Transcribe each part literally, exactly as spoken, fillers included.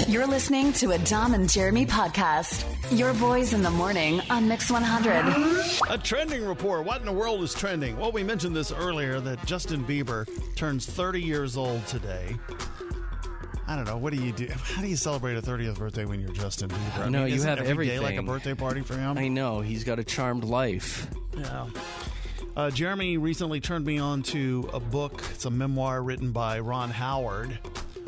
You're listening to a Dom and Jeremy podcast. Your boys in the morning on Mix one hundred. A trending report. What in the world is trending? Well, we mentioned this earlier that Justin Bieber turns thirty years old today. I don't know. What do you do? How do you celebrate a thirtieth birthday when you're Justin Bieber? I know, mean, you isn't have every everything. day like a birthday party for him? I know. He's got a charmed life. Yeah. Uh, Jeremy recently turned me on to a book. It's a memoir written by Ron Howard,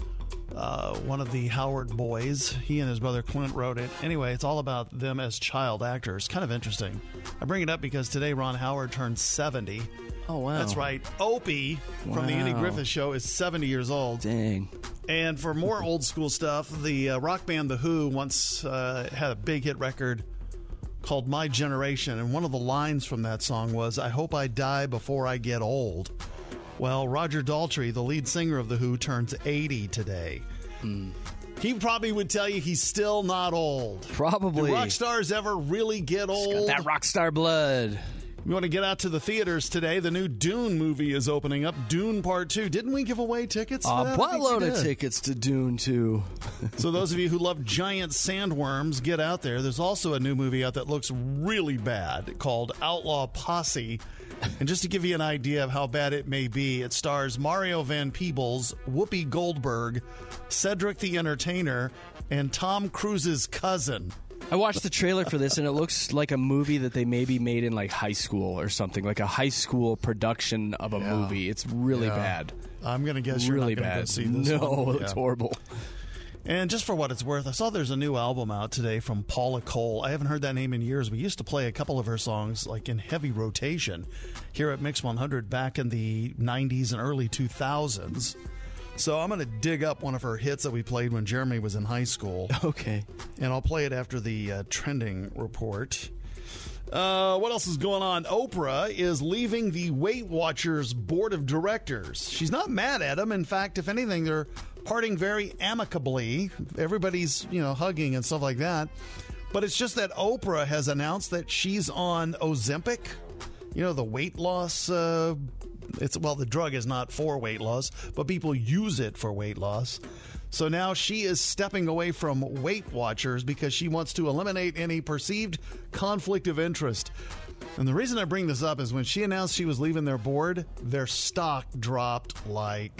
uh, one of the Howard boys. He and his brother Clint wrote it. Anyway, it's all about them as child actors. Kind of interesting. I bring it up because today Ron Howard turned seventy. Oh, wow. That's right. Opie Wow. from the Andy Griffith Show is seventy years old. Dang. And for more old school stuff, the uh, rock band The Who once uh, had a big hit record called My Generation, and one of the lines from that song was, "I hope I die before I get old." Well, Roger Daltrey, the lead singer of The Who, turns eighty today. Mm. He probably would tell you he's still not old. Probably. Do rock stars ever really get old? He's got that rock star blood. You want to get out to the theaters today? The new Dune movie is opening up. Dune Part two. Didn't we give away tickets for A that? I think we buttload of did. tickets to Dune two. So those of you who love giant sandworms, get out there. There's also a new movie out that looks really bad called Outlaw Posse. And just to give you an idea of how bad it may be, it stars Mario Van Peebles, Whoopi Goldberg, Cedric the Entertainer, and Tom Cruise's cousin. I watched the trailer for this, and it looks like a movie that they maybe made in like high school or something, like a high school production of a Yeah. movie. It's really Yeah. bad. I'm going to guess you're really not going to go bad. see this no, one. it's Yeah. horrible. And just for what it's worth, I saw there's a new album out today from Paula Cole. I haven't heard that name in years. We used to play a couple of her songs like in heavy rotation here at Mix one hundred back in the nineties and early two thousands. So I'm going to dig up one of her hits that we played when Jeremy was in high school. Okay. And I'll play it after the uh, trending report. Uh, what else is going on? Oprah is leaving the Weight Watchers board of directors. She's not mad at them. In fact, if anything, they're parting very amicably. Everybody's, you know, hugging and stuff like that. But it's just that Oprah has announced that she's on Ozempic. You know, the weight loss. Uh, it's well, the drug is not for weight loss, but people use it for weight loss. So now she is stepping away from Weight Watchers because she wants to eliminate any perceived conflict of interest. And the reason I bring this up is when she announced she was leaving their board, their stock dropped like,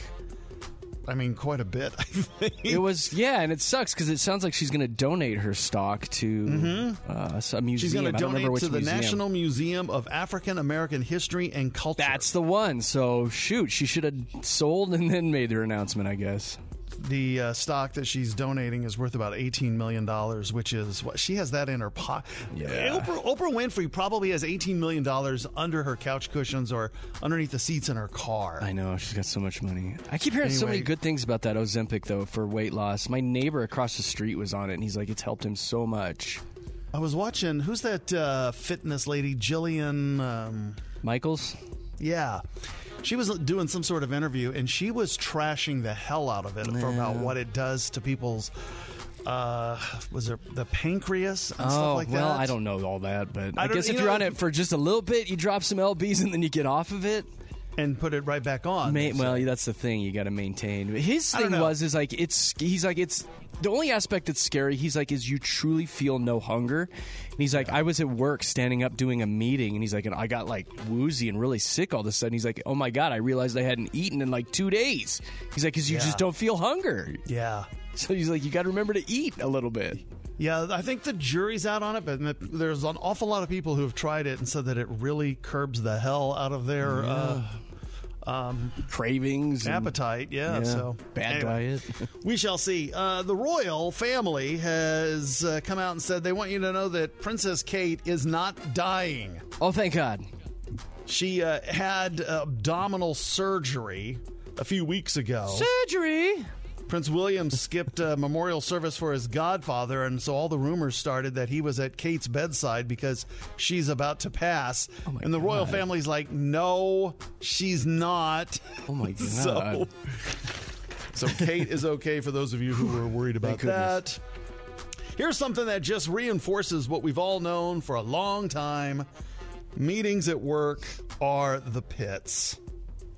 I mean, quite a bit, I think. It was, yeah, and it sucks because it sounds like she's going to donate her stock to Mm-hmm. uh, some museum. She's going I to don't remember donate which to the museum. National Museum of African American History and Culture. That's the one. So, shoot, she should have sold and then made her announcement, I guess. The uh, stock that she's donating is worth about eighteen million dollars, which is what she has that in her pocket. Yeah. Oprah, Oprah Winfrey probably has eighteen million dollars under her couch cushions or underneath the seats in her car. I know. She's got so much money. I keep hearing so many Anyway. good things about that Ozempic, though, for weight loss. My neighbor across the street was on it, and he's like, it's helped him so much. I was watching, who's that uh, fitness lady? Jillian. Um, Michaels? yeah. She was doing some sort of interview, and she was trashing the hell out of it for about what it does to people's, uh, was it the pancreas and oh, stuff like well, that? I don't know all that, but I I, don't- guess you if know- you're on it for just a little bit, you drop some L Bs and then you get off of it. And put it right back on. Ma- they well, say. that's the thing you got to maintain. His I don't thing know. was is like it's. He's like it's the only aspect that's scary. He's like is you truly feel no hunger. And he's like I was at work standing up doing a meeting, and he's like and I got like woozy and really sick all of a sudden. He's like, oh my god, I realized I hadn't eaten in like two days. He's like because you Yeah. just don't feel hunger. Yeah. So he's like you got to remember to eat a little bit. Yeah, I think the jury's out on it, but there's an awful lot of people who have tried it and said that it really curbs the hell out of their uh, um, Cravings, and- appetite. Yeah, yeah, so bad anyway, diet. we shall see. Uh, the royal family has uh, come out and said they want you to know that Princess Kate is not dying. Oh, thank God. She uh, had abdominal surgery a few weeks ago. Surgery. Prince William skipped a memorial service for his godfather, and so all the rumors started that he was at Kate's bedside because she's about to pass. Oh my and the royal God. family's like, no, she's not. Oh my God. so, so Kate is okay for those of you who were worried about Thank goodness. that. Here's something that just reinforces what we've all known for a long time. Meetings at work are the pits.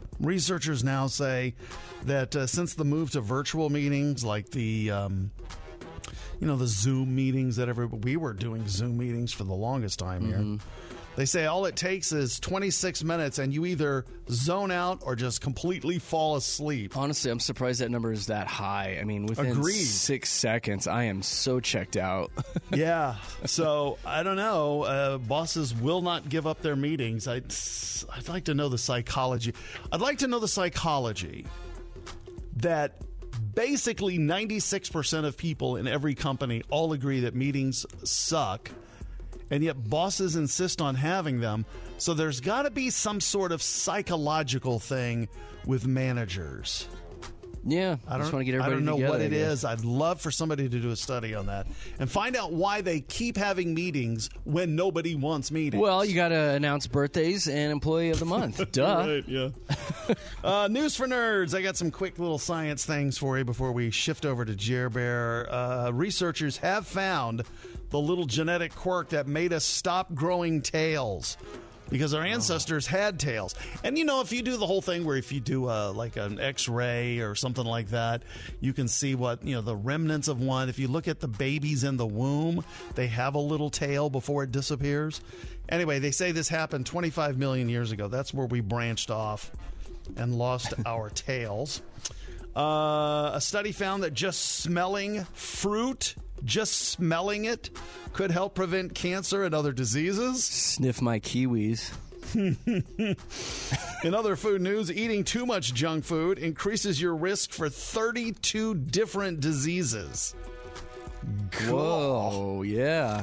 Researchers now say that uh, since the move to virtual meetings, like the um, you know, the Zoom meetings that everybody, we were doing Zoom meetings for the longest time Mm-hmm. here. They say all it takes is twenty-six minutes and you either zone out or just completely fall asleep. Honestly, I'm surprised that number is that high. I mean, within Agreed. six seconds, I am so checked out. Yeah. So, I don't know. Uh, bosses will not give up their meetings. I'd, I'd like to know the psychology. I'd like to know the psychology that basically ninety-six percent of people in every company all agree that meetings suck, and yet bosses insist on having them. So there's got to be some sort of psychological thing with managers. Yeah, I don't, just want to get everybody I don't know together, what I it guess. is. I'd love for somebody to do a study on that and find out why they keep having meetings when nobody wants meetings. Well, you got to announce birthdays and employee of the month. Duh. Right, yeah. uh, news for nerds. I got some quick little science things for you before we shift over to Jer Bear. Uh, researchers have found the little genetic quirk that made us stop growing tails. Because our ancestors oh. had tails. And, you know, if you do the whole thing where if you do uh, like an X-ray or something like that, you can see what, you know, the remnants of one. If you look at the babies in the womb, they have a little tail before it disappears. Anyway, they say this happened twenty-five million years ago. That's where we branched off and lost our tails. Uh, a study found that just smelling fruit, just smelling it, could help prevent cancer and other diseases. Sniff my kiwis. In other food news, eating too much junk food increases your risk for thirty-two different diseases. Whoa, yeah.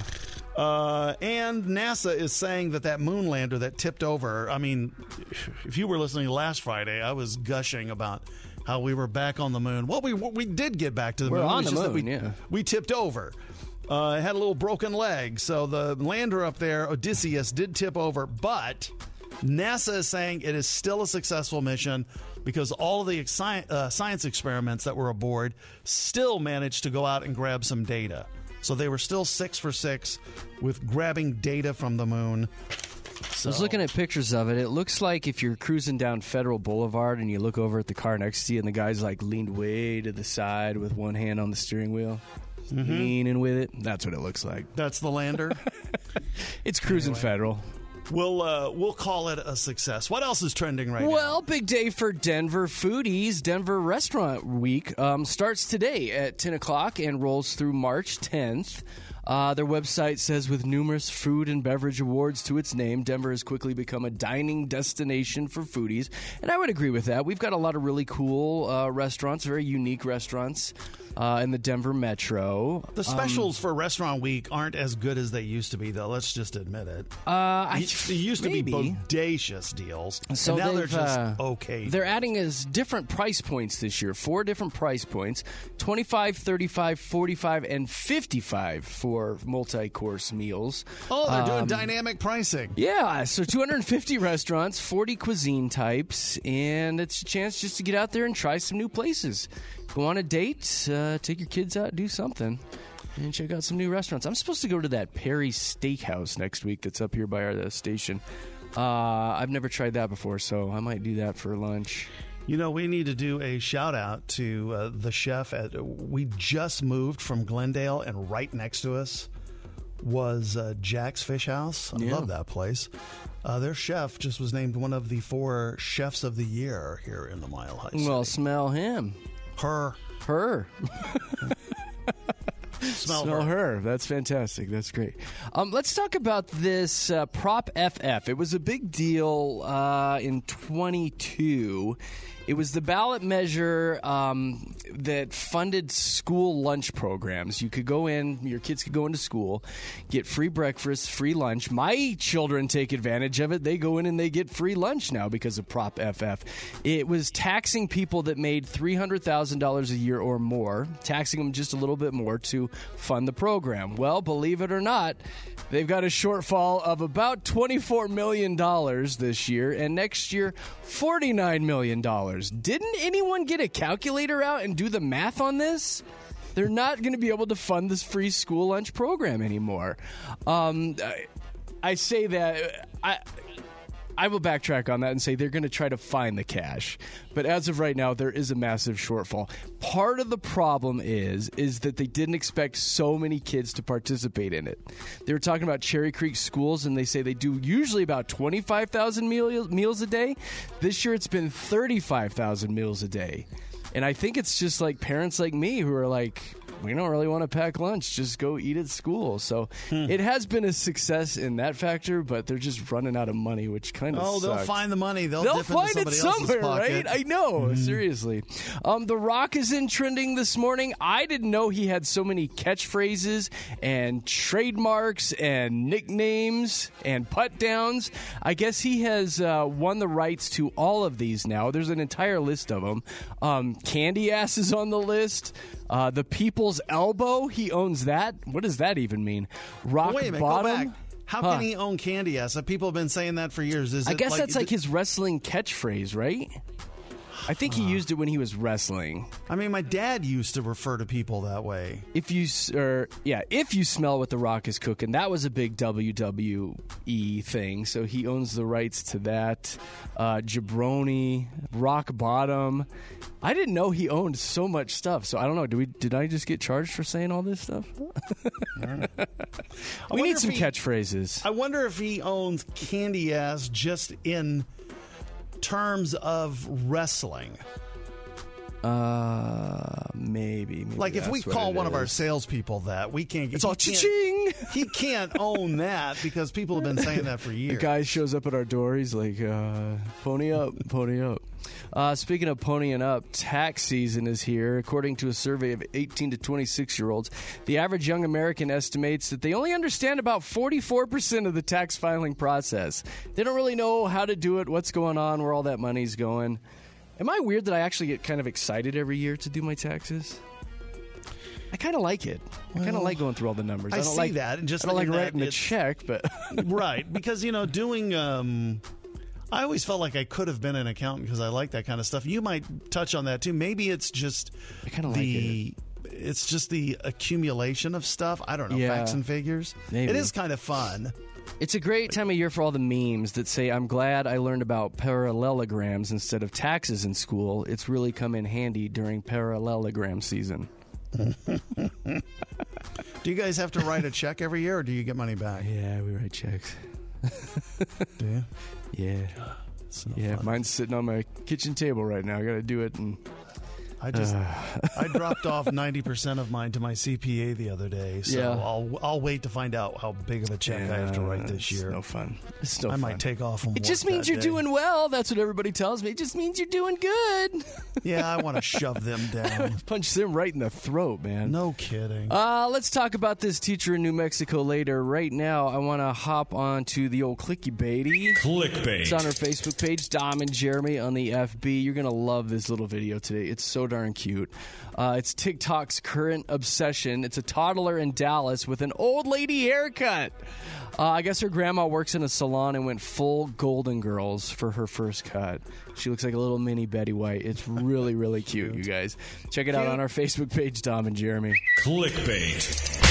Uh, and NASA is saying that that moon lander that tipped over, I mean, if you were listening last Friday, I was gushing about how we were back on the moon. Well, we we did get back to the we're moon. on It's the just moon, that we, yeah. we tipped over. Uh, it had a little broken leg. So the lander up there, Odysseus, did tip over. But NASA is saying it is still a successful mission because all of the sci- uh, science experiments that were aboard still managed to go out and grab some data. So they were still six for six with grabbing data from the moon. So. I was looking at pictures of it. It looks like if you're cruising down Federal Boulevard and you look over at the car next to you and the guy's like leaned way to the side with one hand on the steering wheel, mm-hmm. leaning with it. That's what it looks like. That's the lander? It's cruising anyway. Federal. We'll uh, we'll call it a success. What else is trending right now? Well, big day for Denver foodies. Denver Restaurant Week um, starts today at ten o'clock and rolls through March tenth. Uh, their website says, with numerous food and beverage awards to its name, Denver has quickly become a dining destination for foodies. And I would agree with that. We've got a lot of really cool uh, restaurants, very unique restaurants uh, in the Denver metro. The specials um, for Restaurant Week aren't as good as they used to be, though. Let's just admit it. Uh, I, they used to maybe. be bodacious deals, so and now they're just uh, okay. They're adding as different price points this year. Four different price points, twenty-five, thirty-five, forty-five, and fifty-five for multi-course meals. Oh, they're doing um, dynamic pricing. Yeah, so two hundred fifty restaurants, forty cuisine types, and it's a chance just to get out there and try some new places. Go on a date, uh, take your kids out, do something, and check out some new restaurants. I'm supposed to go to that Perry's Steakhouse next week that's up here by our uh, station. Uh, I've never tried that before, so I might do that for lunch. You know, we need to do a shout out to uh, the chef. At, we just moved from Glendale, and right next to us was uh, Jack's Fish House. I Yeah. love that place. Uh, their chef just was named one of the four chefs of the year here in the Mile High City. Well, smell him. Her. Her. Smell, Smell her. her. That's fantastic. That's great. Um, let's talk about this uh, Prop F F. It was a big deal uh, in twenty-two. It was the ballot measure um, that funded school lunch programs. You could go in, your kids could go into school, get free breakfast, free lunch. My children take advantage of it. They go in and they get free lunch now because of Prop F F. It was taxing people that made three hundred thousand dollars a year or more, taxing them just a little bit more to fund the program. Well, believe it or not, they've got a shortfall of about twenty-four million dollars this year, and next year, forty-nine million dollars. Didn't anyone get a calculator out and do the math on this? They're not going to be able to fund this free school lunch program anymore. Um, I, I say that I, I will backtrack on that and say they're going to try to find the cash. But as of right now, there is a massive shortfall. Part of the problem is is that they didn't expect so many kids to participate in it. They were talking about Cherry Creek schools, and they say they do usually about twenty-five thousand meal, meals a day. This year it's been thirty-five thousand meals a day. And I think it's just like parents like me who are like, we don't really want to pack lunch. Just go eat at school. So hmm. it has been a success in that factor, but they're just running out of money, which kind of oh, sucks. they'll find the money. They'll, they'll dip find into it somebody somewhere, else's pocket. right? I know. Mm-hmm. Seriously. Um, the Rock is in trending this morning. I didn't know he had so many catchphrases and trademarks and nicknames and put downs. I guess he has uh, won the rights to all of these now. There's an entire list of them. Um, Candy Ass is on the list. Uh, the People's Elbow, he owns that. What does that even mean? Rock well, wait a minute, Bottom. Go back. How huh. can he own Candy Ass? People have been saying that for years. Is I it guess like, that's like his wrestling catchphrase, right? I think he used it when he was wrestling. I mean, my dad used to refer to people that way. If you, or yeah, if you smell what The Rock is cooking, that was a big W W E thing. So he owns the rights to that. Uh, Jabroni, Rock Bottom. I didn't know he owned so much stuff. So I don't know. Did we? Did I just get charged for saying all this stuff? We need some he, catchphrases. I wonder if he owns Candy Ass just in terms of wrestling. Uh, maybe. maybe like if we call one is. of our salespeople that, we can't. It's all cha-ching. He can't own that because people have been saying that for years. The guy shows up at our door. He's like, uh, "Pony up, pony up." Uh, speaking of ponying up, tax season is here. According to a survey of eighteen to twenty-six year olds, the average young American estimates that they only understand about forty-four percent of the tax filing process. They don't really know how to do it, what's going on, where all that money's going. Am I weird that I actually get kind of excited every year to do my taxes? I kind of like it. I kind of well, like going through all the numbers. I, I don't see like that. And just I don't like writing a check, but right, because you know, doing. Um, I always felt like I could have been an accountant because I like that kind of stuff. You might touch on that too. Maybe it's just I kind of the. Like it. It's just the accumulation of stuff. I don't know, yeah, facts and figures. Maybe. It is kind of fun. It's a great time of year for all the memes that say, I'm glad I learned about parallelograms instead of taxes in school. It's really come in handy during parallelogram season. Do you guys have to write a check every year, or do you get money back? Yeah, we write checks. Do you? Yeah. No yeah, fun. Mine's sitting on my kitchen table right now. I got to do it. And I just uh. I dropped off ninety percent of mine to my C P A the other day, so yeah. I'll I'll wait to find out how big of a check yeah, I have to write this year. It's no fun. It's no I fun. might take off from It work just means that you're day. doing well. That's what everybody tells me. It just means you're doing good. Yeah, I want to shove them down. Punch them right in the throat, man. No kidding. Uh, let's talk about this teacher in New Mexico later. Right now, I want to hop on to the old clickbaity. Clickbait. It's on our Facebook page, Dom and Jeremy on the F B. You're going to love this little video today. It's so darn cute. Uh, it's TikTok's current obsession. It's a toddler in Dallas with an old lady haircut. Uh, I guess her grandma works in a salon and went full Golden Girls for her first cut. She looks like a little mini Betty White. It's really, really cute, you guys. Check it out on our Facebook page, Dom and Jeremy. Clickbait.